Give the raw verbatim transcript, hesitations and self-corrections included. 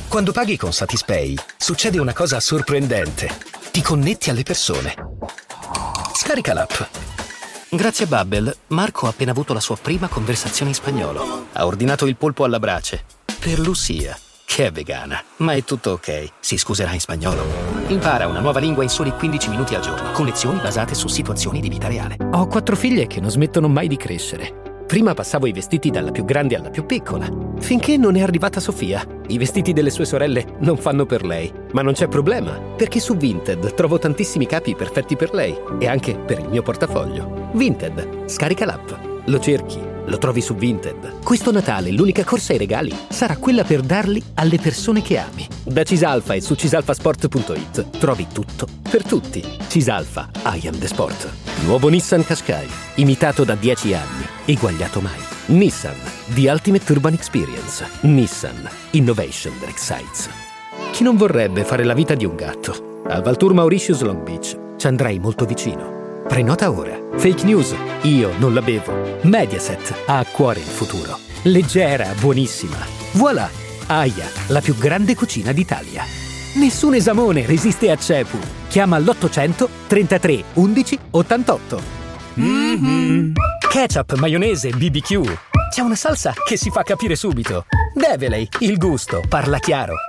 Quando paghi con Satispay, succede una cosa sorprendente. Ti connetti alle persone. Scarica l'app. Grazie a Babbel, Marco ha appena avuto la sua prima conversazione in spagnolo. Ha ordinato il polpo alla brace. Per Lucia, che è vegana. Ma è tutto ok, si scuserà in spagnolo. Impara una nuova lingua in soli quindici minuti al giorno, con lezioni basate su situazioni di vita reale. Ho quattro figlie che non smettono mai di crescere. Prima passavo i vestiti dalla più grande alla più piccola, finché non è arrivata Sofia. I vestiti delle sue sorelle non fanno per lei, ma non c'è problema, perché su Vinted trovo tantissimi capi perfetti per lei e anche per il mio portafoglio. Vinted, scarica l'app, lo cerchi, lo trovi su Vinted. Questo Natale l'unica corsa ai regali sarà quella per darli alle persone che ami. Da Cisalfa e su cisalfasport punto it trovi tutto per tutti. Cisalfa, I am the sport. Nuovo Nissan Qashqai, imitato da dieci anni, eguagliato mai. Nissan, the ultimate urban experience. Nissan, innovation that excites. Chi non vorrebbe fare la vita di un gatto? Al Valtour Mauritius Long Beach ci andrai molto vicino. Prenota ora. Fake news, io non la bevo. Mediaset ha a cuore il futuro. Leggera, buonissima. Voilà, Aia, la più grande cucina d'Italia. Nessun esamone resiste a Cepu. Chiama l'ottocento trentatré undici ottantotto. Mm-hmm. Ketchup, maionese, B B Q. C'è una salsa che si fa capire subito. Develey, il gusto, parla chiaro.